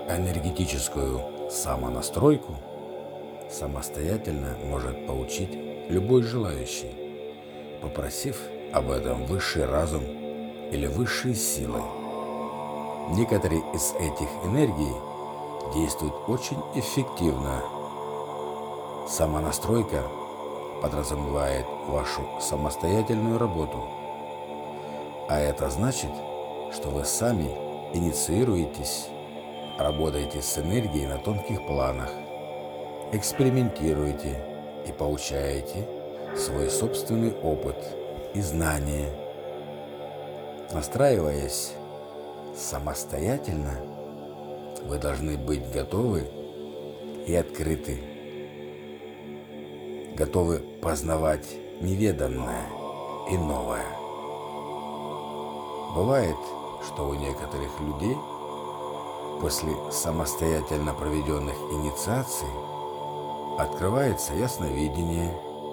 Энергетическую самонастройку самостоятельно может получить любой желающий, попросив об этом высший разум или высшие силы. Некоторые из этих энергий действуют очень эффективно. Самонастройка подразумевает вашу самостоятельную работу, а это значит, что вы сами инициируетесь, работаете с энергией на тонких планах, экспериментируете и получаете свой собственный опыт и знания. Настраиваясь самостоятельно, вы должны быть готовы и открыты, готовы познавать неведанное и новое. Бывает, что у некоторых людей после самостоятельно проведенных инициаций открывается ясновидение,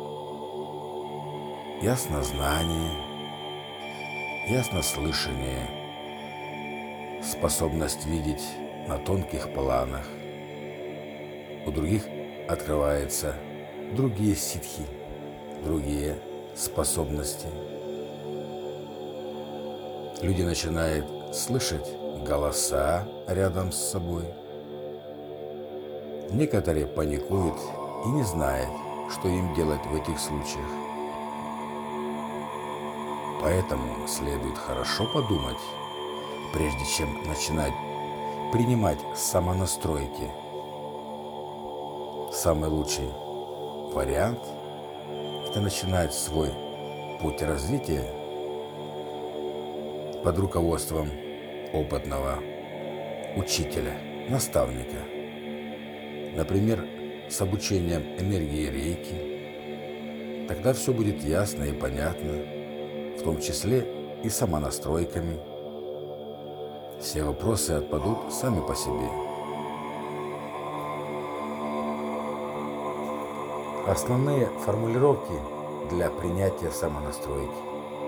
яснознание, яснослышание, способность видеть на тонких планах. У других открываются другие ситхи, другие способности. Люди начинают слышать голоса рядом с собой. Некоторые паникуют и не знают, что им делать в этих случаях. Поэтому следует хорошо подумать, прежде чем начинать принимать самонастройки. Самый лучший вариант – это начинать свой путь развития под руководством опытного учителя, наставника. Например, с обучением энергии рейки. Тогда все будет ясно и понятно, в том числе и самонастройками. Все вопросы отпадут сами по себе. Основные формулировки для принятия самонастройки.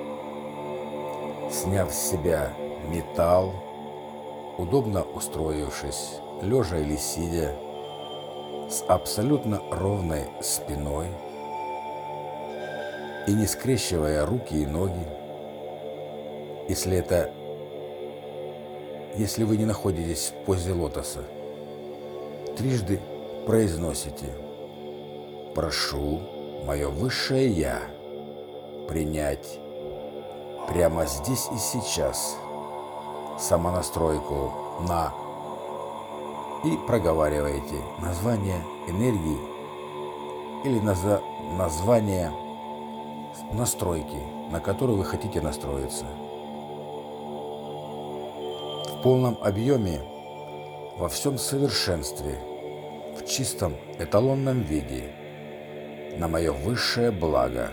Сняв с себя металл, удобно устроившись, лежа или сидя, с абсолютно ровной спиной и не скрещивая руки и ноги. Если вы не находитесь в позе лотоса, трижды произносите: «Прошу мое высшее Я принять прямо здесь и сейчас самонастройку на…» и проговариваете название энергии или название настройки, на которую вы хотите настроиться. В полном объеме, во всем совершенстве, в чистом эталонном виде, на мое высшее благо.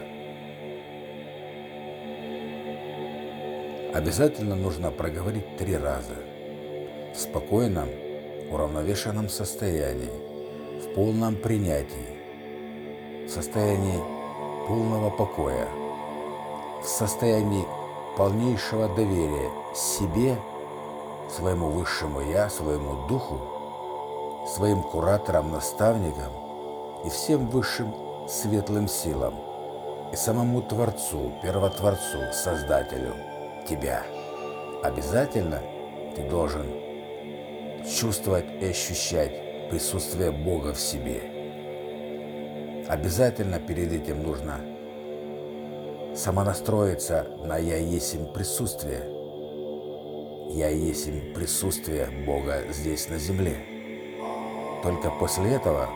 Обязательно нужно проговорить 3 раза в спокойном, уравновешенном состоянии, в полном принятии, в состоянии полного покоя, в состоянии полнейшего доверия себе, своему высшему Я, своему духу, своим кураторам, наставникам и всем высшим светлым силам, и самому Творцу, Первотворцу, Создателю, тебя. Обязательно ты должен чувствовать и ощущать присутствие Бога в себе. Обязательно перед этим нужно самонастроиться на «Я есмь присутствие». «Я есмь присутствие Бога здесь на земле». Только после этого,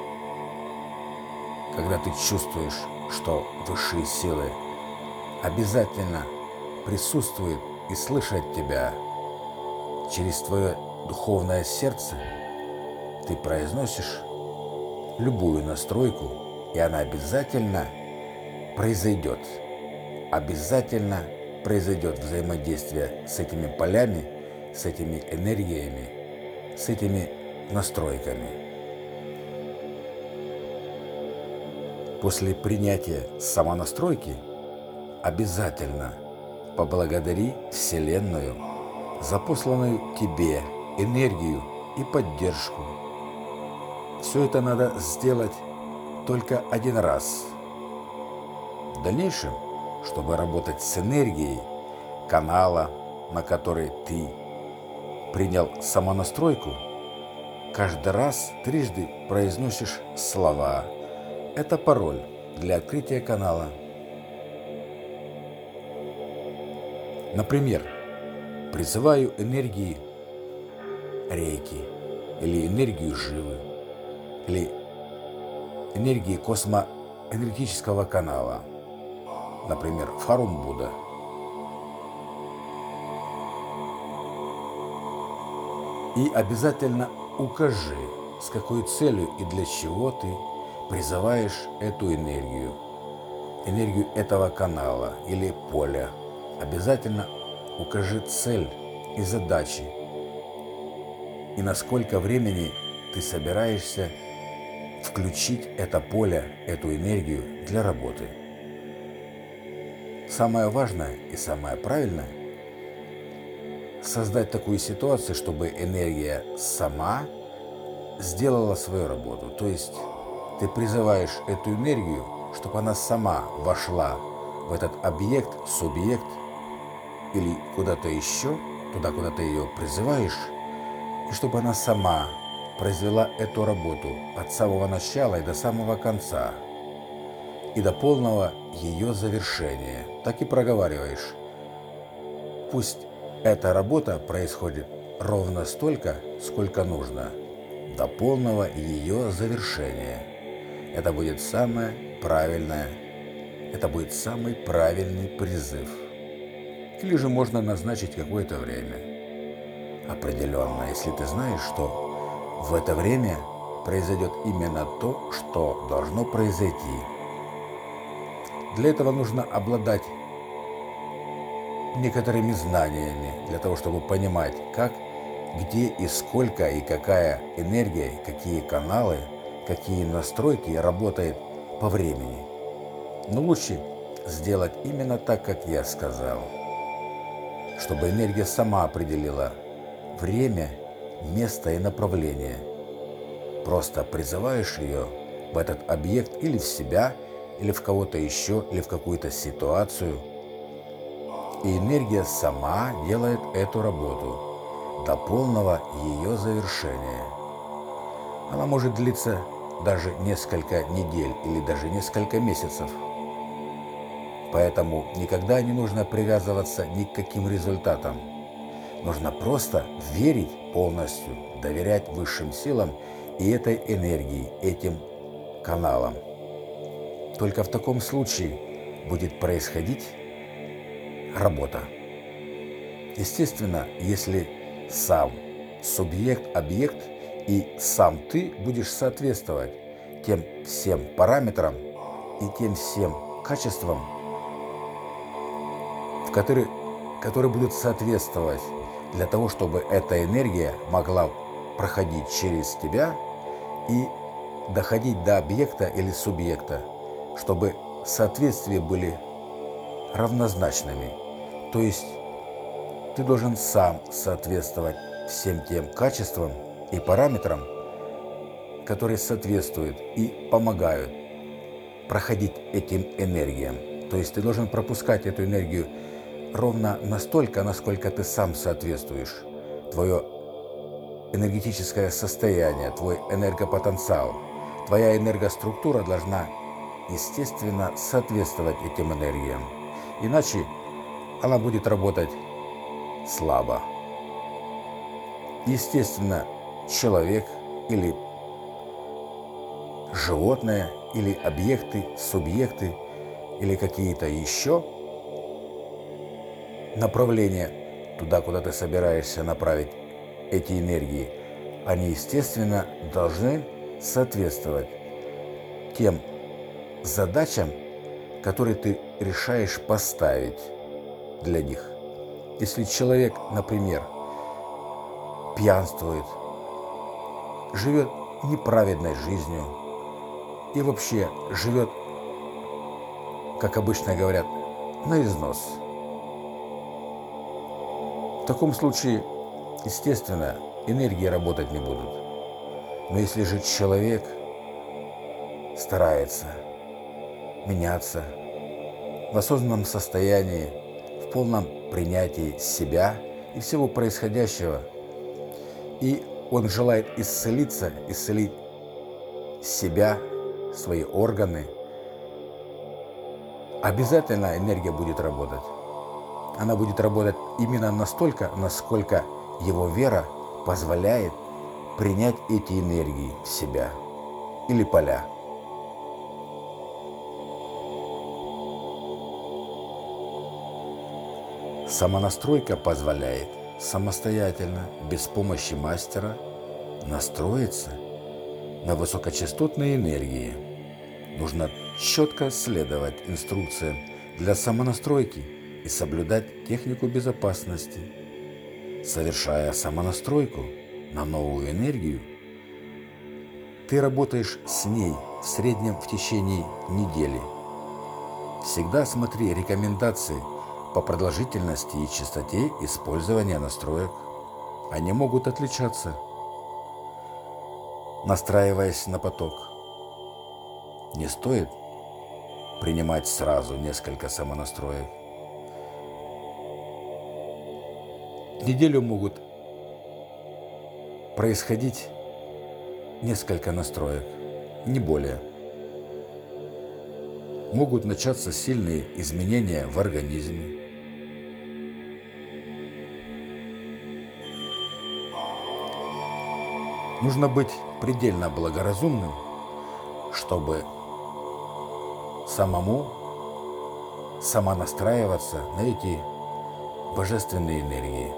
когда ты чувствуешь, что высшие силы обязательно присутствуют и слышат тебя через твое духовное сердце, ты произносишь любую настройку, и она обязательно произойдет. Обязательно произойдет взаимодействие с этими полями, с этими энергиями, с этими настройками. После принятия самонастройки обязательно поблагодари Вселенную за посланную тебе энергию и поддержку. Все это надо сделать только один раз. В дальнейшем, чтобы работать с энергией канала, на который ты принял самонастройку, каждый раз трижды произносишь слова. Это пароль для открытия канала. Например, призываю энергии рейки, или энергию живы, или энергии космоэнергетического канала, например, Фарун Будда. И обязательно укажи, с какой целью и для чего ты призываешь эту энергию этого канала или поля. Обязательно укажи цель и задачи, и на сколько времени ты собираешься включить это поле, эту энергию для работы. Самое важное и самое правильное — создать такую ситуацию, чтобы энергия сама сделала свою работу. То есть ты призываешь эту энергию, чтобы она сама вошла в этот объект, субъект или куда-то еще, туда, куда ты ее призываешь, и чтобы она сама произвела эту работу от самого начала и до самого конца, и до полного ее завершения. Так и проговариваешь. Пусть эта работа происходит ровно столько, сколько нужно, до полного ее завершения. Это будет самое правильное, это будет самый правильный призыв. Или же можно назначить какое-то время определенно, если ты знаешь, что в это время произойдет именно то, что должно произойти. Для этого нужно обладать некоторыми знаниями, для того, чтобы понимать, как, где и сколько и какая энергия, какие каналы, какие настройки работает по времени. Но лучше сделать именно так, как я сказал, чтобы энергия сама определила время, место и направление. Просто призываешь ее в этот объект или в себя, или в кого-то еще, или в какую-то ситуацию. И энергия сама делает эту работу до полного ее завершения. Она может длиться даже несколько недель или даже несколько месяцев. Поэтому никогда не нужно привязываться ни к каким результатам. Нужно просто верить полностью, доверять высшим силам и этой энергии, этим каналам. Только в таком случае будет происходить работа. Естественно, если сам субъект, объект и сам ты будешь соответствовать тем всем параметрам и тем всем качествам, которые будут соответствовать для того, чтобы эта энергия могла проходить через тебя и доходить до объекта или субъекта, чтобы соответствия были равнозначными. То есть ты должен сам соответствовать всем тем качествам и параметрам, которые соответствуют и помогают проходить этим энергиям. То есть ты должен пропускать эту энергию ровно настолько, насколько ты сам соответствуешь. Твое энергетическое состояние, твой энергопотенциал, твоя энергоструктура должна, естественно, соответствовать этим энергиям. Иначе она будет работать слабо. Естественно, человек или животное, или объекты, субъекты, или какие-то еще направления туда, куда ты собираешься направить эти энергии, они, естественно, должны соответствовать тем задачам, которые ты решаешь поставить для них. Если человек, например, пьянствует, живет неправедной жизнью и вообще живет, как обычно говорят, на износ, в таком случае, естественно, энергии работать не будут. Но если же человек старается меняться в осознанном состоянии, в полном принятии себя и всего происходящего, и он желает исцелиться, исцелить себя, свои органы, обязательно энергия будет работать. Она будет работать именно настолько, насколько его вера позволяет принять эти энергии в себя или поля. Самонастройка позволяет самостоятельно, без помощи мастера, настроиться на высокочастотные энергии. Нужно четко следовать инструкциям для самонастройки и соблюдать технику безопасности. Совершая самонастройку на новую энергию, ты работаешь с ней в среднем в течение недели. Всегда смотри рекомендации по продолжительности и частоте использования настроек. Они могут отличаться. Настраиваясь на поток, не стоит принимать сразу несколько самонастроек. В неделю могут происходить несколько настроек, не более. Могут начаться сильные изменения в организме. Нужно быть предельно благоразумным, чтобы самому самонастраиваться на эти божественные энергии.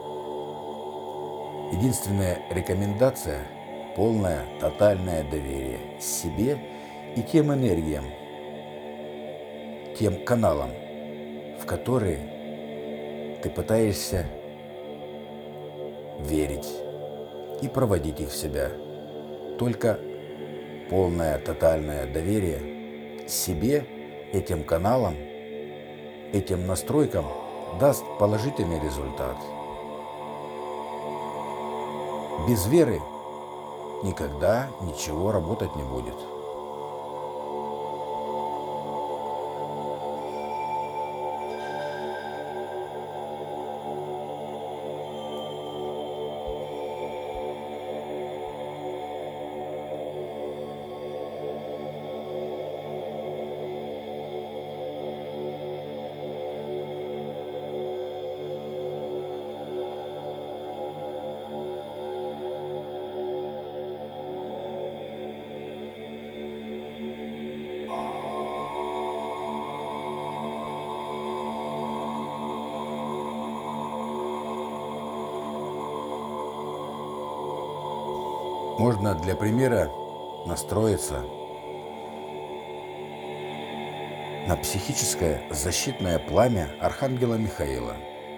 Единственная рекомендация – полное, тотальное доверие себе и тем энергиям, тем каналам, в которые ты пытаешься верить и проводить их в себя. Только полное, тотальное доверие себе, этим каналам, этим настройкам даст положительный результат. Без веры никогда ничего работать не будет. Можно для примера настроиться на психическое защитное пламя Архангела Михаила.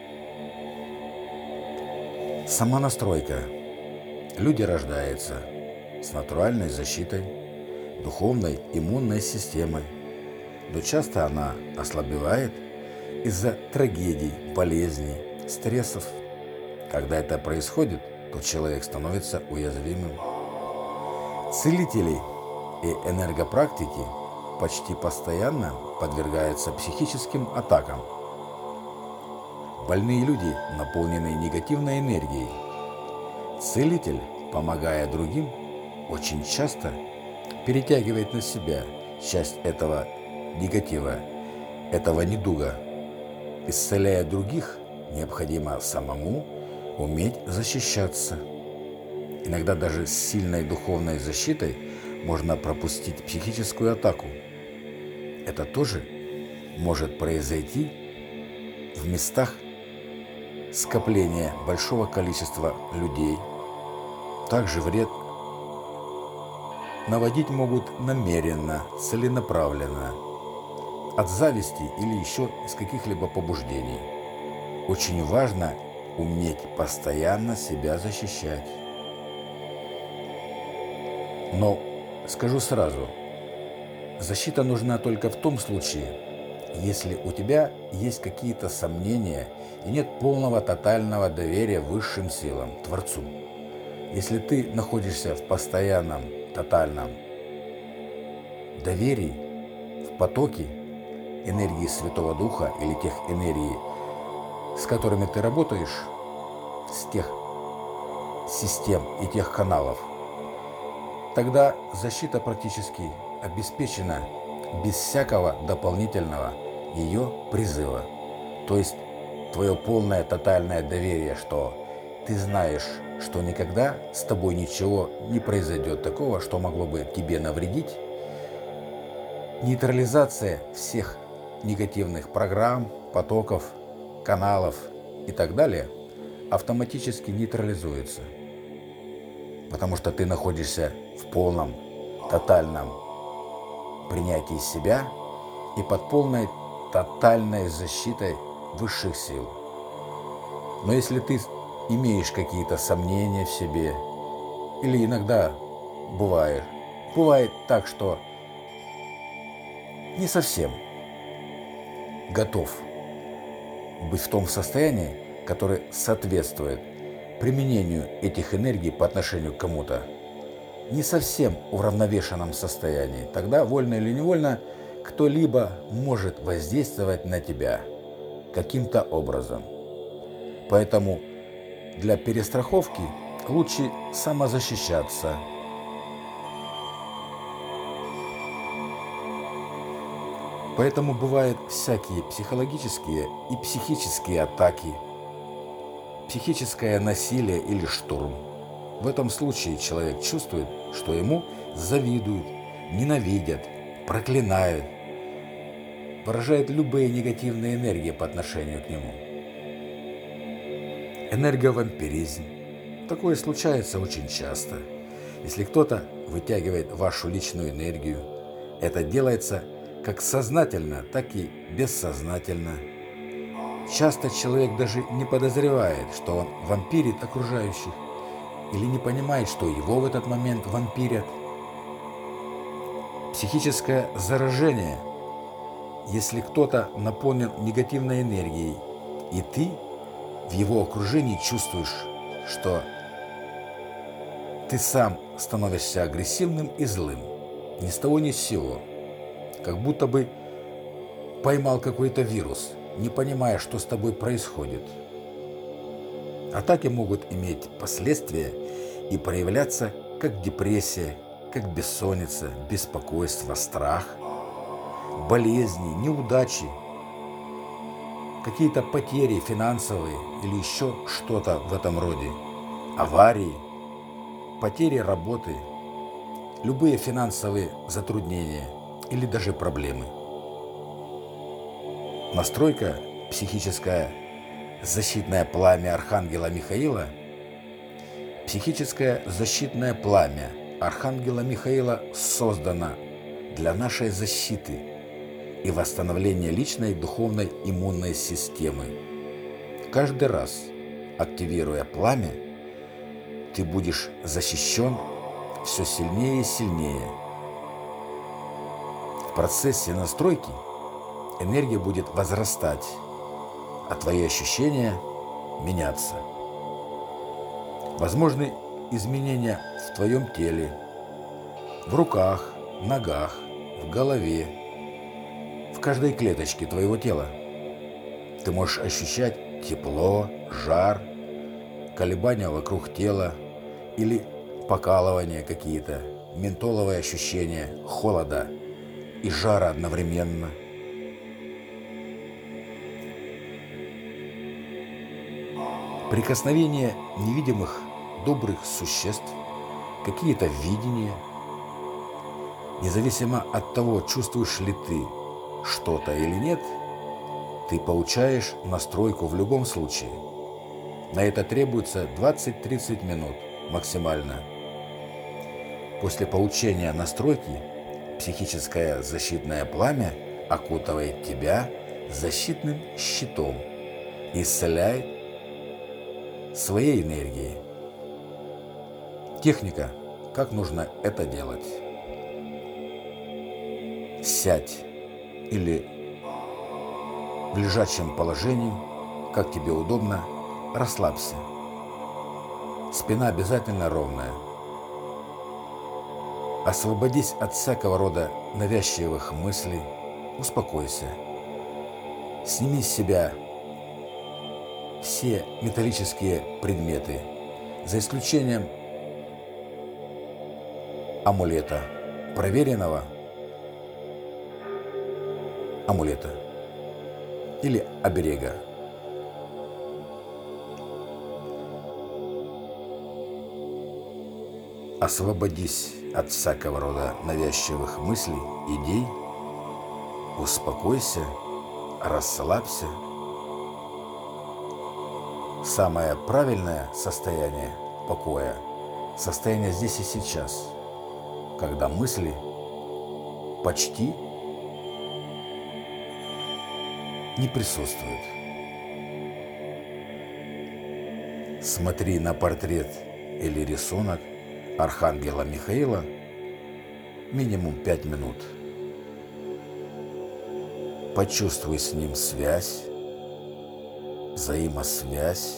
Сама настройка. Люди рождаются с натуральной защитой, духовной иммунной системой, но часто она ослабевает из-за трагедий, болезней, стрессов. Когда это происходит, то человек становится уязвимым. Целители и энергопрактики почти постоянно подвергаются психическим атакам. Больные люди наполнены негативной энергией. Целитель, помогая другим, очень часто перетягивает на себя часть этого негатива, этого недуга. Исцеляя других, необходимо самому уметь защищаться. Иногда даже с сильной духовной защитой можно пропустить психическую атаку. Это тоже может произойти в местах скопления большого количества людей. Также вред наводить могут намеренно, целенаправленно, от зависти или еще из каких-либо побуждений. Очень важно уметь постоянно себя защищать. Но скажу сразу, защита нужна только в том случае, если у тебя есть какие-то сомнения и нет полного тотального доверия высшим силам, Творцу. Если ты находишься в постоянном, тотальном доверии, в потоке энергии Святого Духа или тех энергий, с которыми ты работаешь, с тех систем и тех каналов, тогда защита практически обеспечена без всякого дополнительного ее призыва. То есть твое полное тотальное доверие, что ты знаешь, что никогда с тобой ничего не произойдет такого, что могло бы тебе навредить. Нейтрализация всех негативных программ, потоков, каналов и так далее автоматически нейтрализуется. Потому что ты находишься в полном, тотальном принятии себя и под полной, тотальной защитой высших сил. Но если ты имеешь какие-то сомнения в себе, или иногда бывает так, что не совсем готов быть в том состоянии, которое соответствует применению этих энергий по отношению к кому-то, не совсем уравновешенном состоянии, тогда вольно или невольно кто-либо может воздействовать на тебя каким-то образом. Поэтому для перестраховки лучше самозащищаться. Поэтому бывают всякие психологические и психические атаки, психическое насилие или штурм. В этом случае человек чувствует, что ему завидуют, ненавидят, проклинают, выражают любые негативные энергии по отношению к нему. Энерговампиризм. Такое случается очень часто. Если кто-то вытягивает вашу личную энергию, это делается как сознательно, так и бессознательно. Часто человек даже не подозревает, что он вампирит окружающих, или не понимает, что его в этот момент вампирят. Психическое заражение. Если кто-то наполнен негативной энергией, и ты в его окружении чувствуешь, что ты сам становишься агрессивным и злым, ни с того ни с сего, как будто бы поймал какой-то вирус, не понимая, что с тобой происходит. Атаки могут иметь последствия и проявляться как депрессия, как бессонница, беспокойство, страх, болезни, неудачи, какие-то потери финансовые или еще что-то в этом роде, аварии, потери работы, любые финансовые затруднения или даже проблемы. Настройка психическая защитное пламя Архангела Михаила. Психическое защитное пламя Архангела Михаила создано для нашей защиты и восстановления личной духовной иммунной системы. Каждый раз, активируя пламя, ты будешь защищен все сильнее и сильнее. В процессе настройки энергия будет возрастать, а твои ощущения меняться. Возможны изменения в твоем теле, в руках, ногах, в голове, в каждой клеточке твоего тела. Ты можешь ощущать тепло, жар, колебания вокруг тела или покалывания какие-то, ментоловые ощущения холода и жара одновременно. Прикосновение невидимых добрых существ, какие-то видения. Независимо от того, чувствуешь ли ты что-то или нет, ты получаешь настройку в любом случае. На это требуется 20-30 минут максимально. После получения настройки психическое защитное пламя окутывает тебя защитным щитом и исцеляет своей энергией. Техника, как нужно это делать. Сядь или в лежачем положении, как тебе удобно, расслабься. Спина обязательно ровная. Освободись от всякого рода навязчивых мыслей. Успокойся. Сними с себя все металлические предметы, за исключением амулета, проверенного амулета или оберега. Освободись от всякого рода навязчивых мыслей, идей, успокойся, расслабься. Самое правильное состояние покоя – состояние здесь и сейчас, когда мысли почти не присутствуют. Смотри на портрет или рисунок Архангела Михаила минимум 5 минут. Почувствуй с ним связь, взаимосвязь.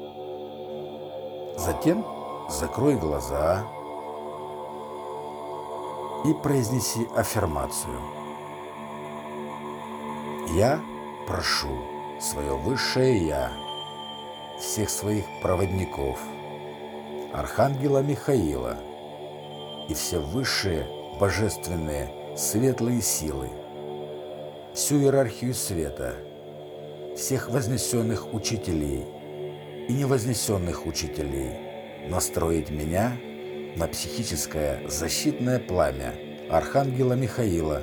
Затем закрой глаза и произнеси аффирмацию. Я прошу свое высшее Я, всех своих проводников, Архангела Михаила и все высшие божественные светлые силы, всю иерархию света, всех вознесенных учителей и невознесенных учителей настроить меня на психическое защитное пламя Архангела Михаила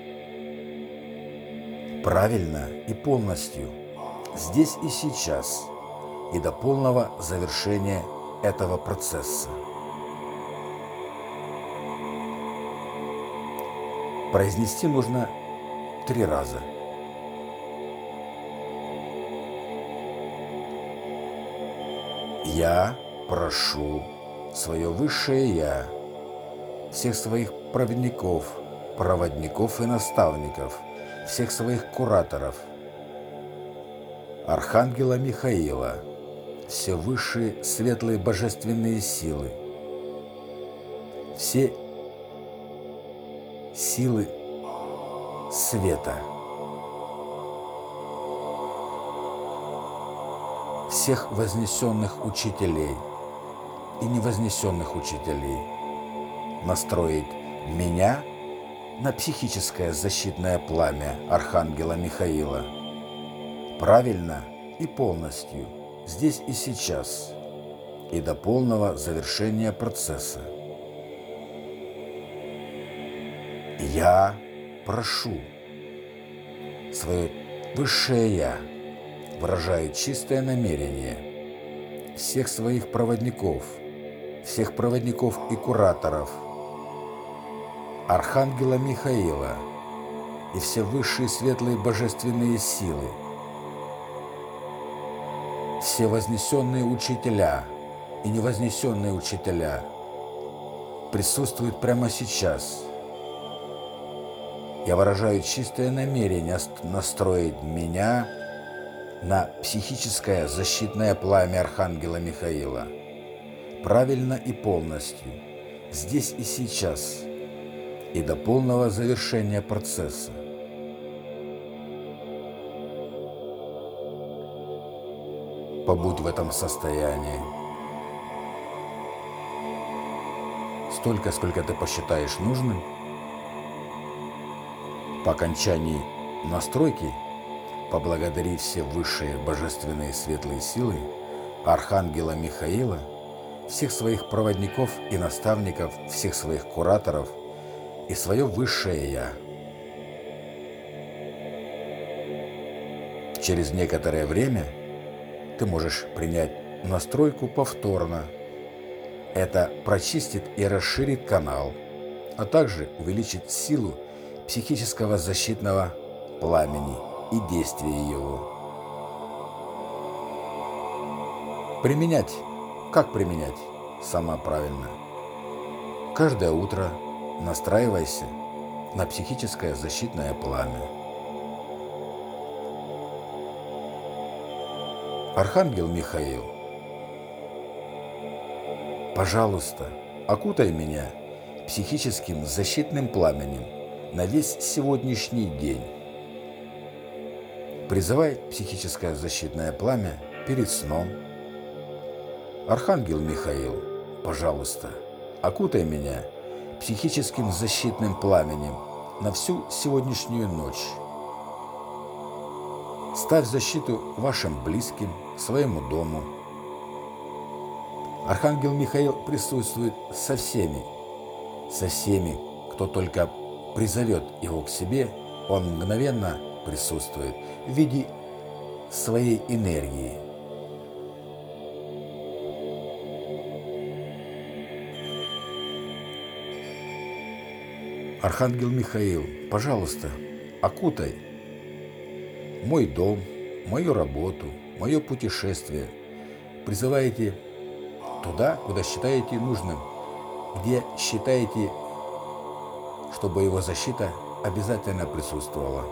правильно и полностью, здесь и сейчас, и до полного завершения этого процесса. Произнести нужно 3 раза. Я прошу свое высшее Я, всех своих проводников и наставников, всех своих кураторов, Архангела Михаила, все высшие светлые божественные силы, все силы света, всех вознесенных учителей и невознесенных учителей настроить меня на психическое защитное пламя Архангела Михаила правильно и полностью, здесь и сейчас, и до полного завершения процесса. Я прошу свое высшее Я, выражает чистое намерение всех своих проводников и кураторов, Архангела Михаила и все высшие светлые божественные силы, все вознесенные учителя и невознесенные учителя присутствуют прямо сейчас. Я выражаю чистое намерение настроить меня на психическое защитное пламя Архангела Михаила правильно и полностью, здесь и сейчас, и до полного завершения процесса. Побудь в этом состоянии столько, сколько ты посчитаешь нужным. По окончании настройки поблагодари все высшие божественные светлые силы, Архангела Михаила, всех своих проводников и наставников, всех своих кураторов и свое высшее Я. Через некоторое время ты можешь принять настройку повторно. Это прочистит и расширит канал, а также увеличит силу психического защитного пламени и действия его. Применять. Как применять? Самое правильное. Каждое утро настраивайся на психическое защитное пламя. Архангел Михаил, Пожалуйста, окутай меня психическим защитным пламенем на весь сегодняшний день. Призывай психическое защитное пламя перед сном. Архангел Михаил, пожалуйста, окутай меня психическим защитным пламенем на всю сегодняшнюю ночь. Ставь защиту вашим близким, своему дому. Архангел Михаил присутствует со всеми, кто только призовет его к себе, он мгновенно присутствует в виде своей энергии. Архангел Михаил, пожалуйста, окутай мой дом, мою работу, мое путешествие. Призывайте туда, куда считаете нужным, где считаете, чтобы его защита обязательно присутствовала.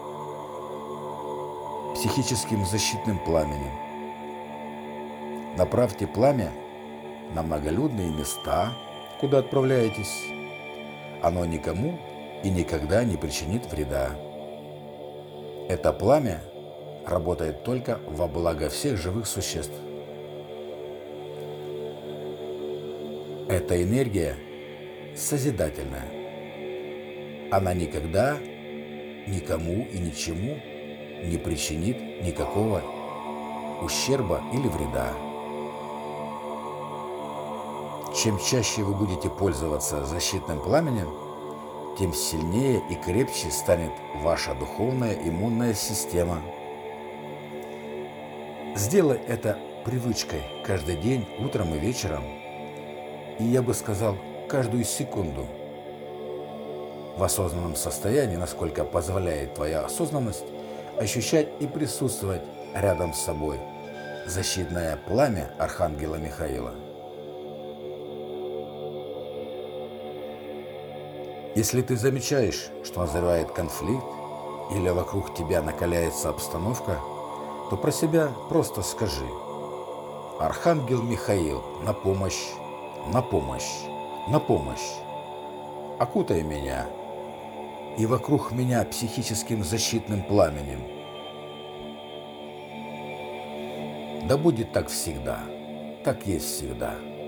Психическим защитным пламенем. Направьте пламя на многолюдные места, куда отправляетесь. Оно никому и никогда не причинит вреда. Это пламя работает только во благо всех живых существ. Эта энергия созидательная. Она никогда никому и ничему не причинит никакого ущерба или вреда. Чем чаще вы будете пользоваться защитным пламенем, тем сильнее и крепче станет ваша духовная иммунная система. Сделай это привычкой каждый день, утром и вечером, и я бы сказал, каждую секунду. В осознанном состоянии, насколько позволяет твоя осознанность, ощущать и присутствовать рядом с собой защитное пламя Архангела Михаила. Если ты замечаешь, что назревает конфликт или вокруг тебя накаляется обстановка, то про себя просто скажи: Архангел Михаил, на помощь, на помощь, на помощь. Окутай меня и вокруг меня психическим защитным пламенем. Да будет так всегда, так есть всегда.